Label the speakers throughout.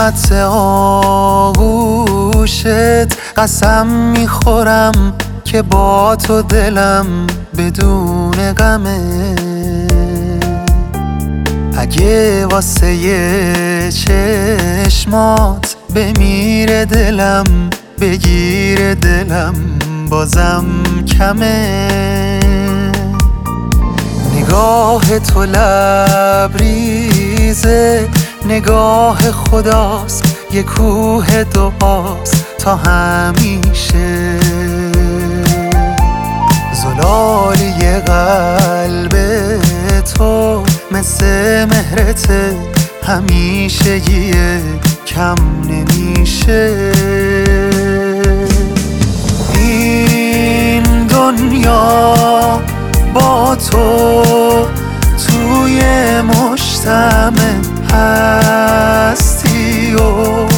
Speaker 1: زحمت آغوشت قسم میخورم که با تو دلم بدون غمه. اگه واسه چشمات بمیره دلم، بگیره دلم بازم کمه. نگاه تو لبریزه، نگاه خداست، یه کوه دعاست تا همیشه. زلالی قلب تو مثل مهرته، همیشگیه کم نمیشه. این دنیا با تو توی مجتمع هستی و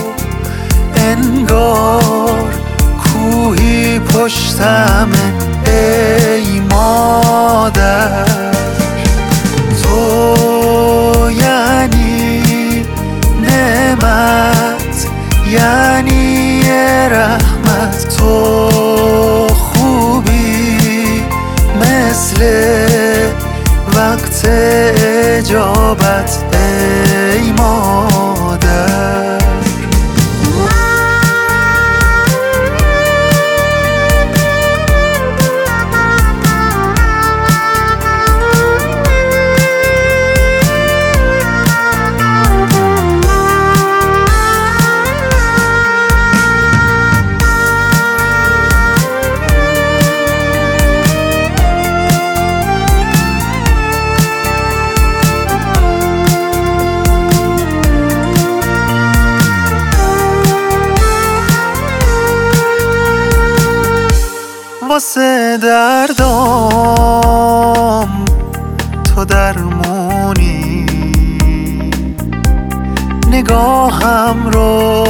Speaker 1: انگار کوهی پشتمه. ای مادر تو یعنی نعمت، یعنی رحمت. تو خوبی مثل وقت اجابت. ای مادر واسه دردام تو درمونی، نگاهم رو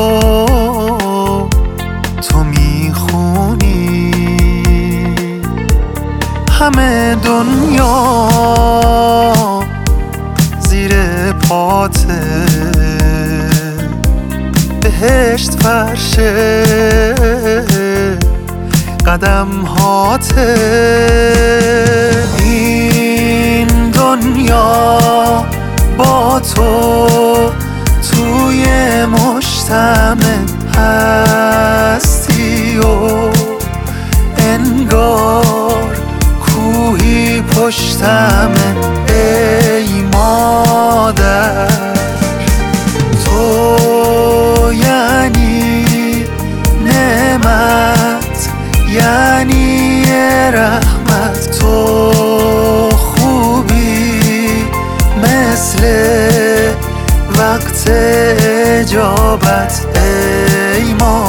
Speaker 1: تو میخونی. همه دنیا زیر پاته، بهشت فرشه قدم هاته. این دنیا با تو توی مجتمع هستی و انگار کوهی پشتمه. ای مادر تو یعنی نعمت، یعنی رحمت. تو خوبی مثل وقت اجابت. ای